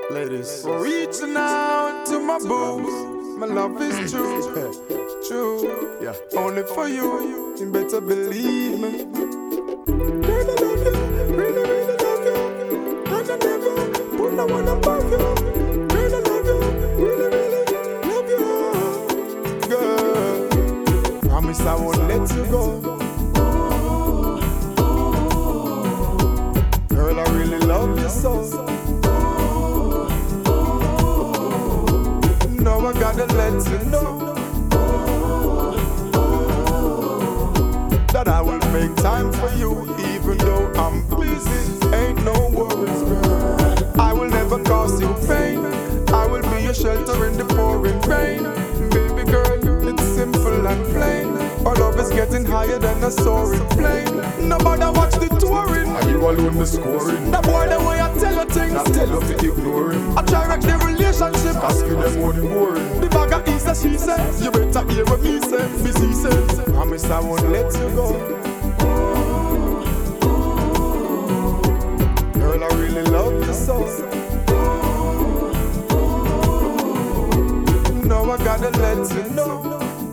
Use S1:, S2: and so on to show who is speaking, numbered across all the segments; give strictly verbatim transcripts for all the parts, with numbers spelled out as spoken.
S1: Ladies,
S2: reaching out to my boo. My love is true, true.
S1: Yeah.
S2: Only for you, you better believe me. Girl, I love you, really, really love you. And I never put no one above you. Girl, I love you, really, really love you. Girl, promise I won't let you go. Girl, I really love you so. Now I gotta let you know that I will make time for you, even though I'm busy. Ain't no worries, girl. I will never cause you pain. I will be your shelter in the pouring rain. Baby girl, it's simple and plain. Our love is getting higher than a soaring plane. Nobody watch the touring.
S1: Are you alone the scoring?
S2: That boy, the way I tell you things,
S1: I tell you to ignore him.
S2: I try wreck the relationship.
S1: Ask you them more boring.
S2: The bag of ease, she says. You better hear what me say. Me see says. Promise I won't let you go. Girl, I really love you so. Now I gotta let you know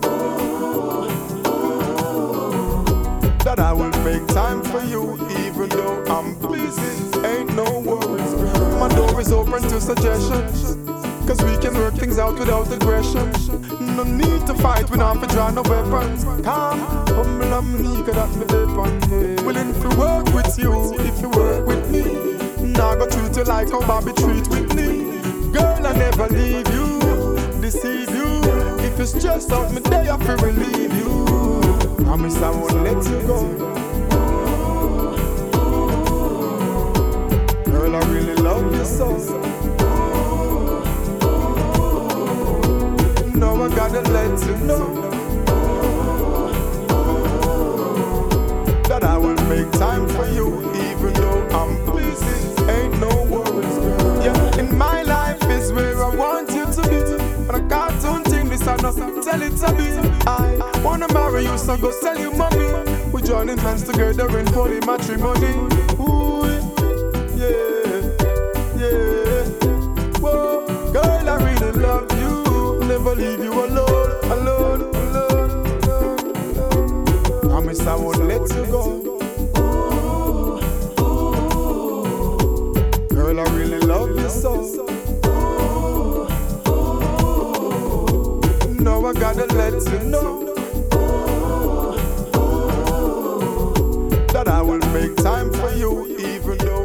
S2: that I will make time for you, even though I'm busy. Ain't no worries. My door is open to suggestions, cause we can work things out without aggression. No need to fight, we don't have to draw no weapons. Calm, humble and meek, that me depend. Willing to work with you, if you work with me. Now go treat you like how Bobby treat with me. Girl, I never leave you, deceive you. If it's just out me day, I feel relieve you. Promise I won't let you go. Girl, I really love you so. Now I gotta let you know that I will make time for you, even though I'm busy. Ain't no worries, girl. Yeah, in my life is where I want you to be. And a cartoon thing, this I know, tell it to be. I wanna marry you, so go tell you mommy. We joining hands together in holy matrimony. Ooh, yeah, yeah. Whoa, girl, I really love you. Never leave you alone, alone, alone, alone, alone. Promise I won't let you go. Girl, I really love you so. Now I gotta let you know that I will make time for you, even though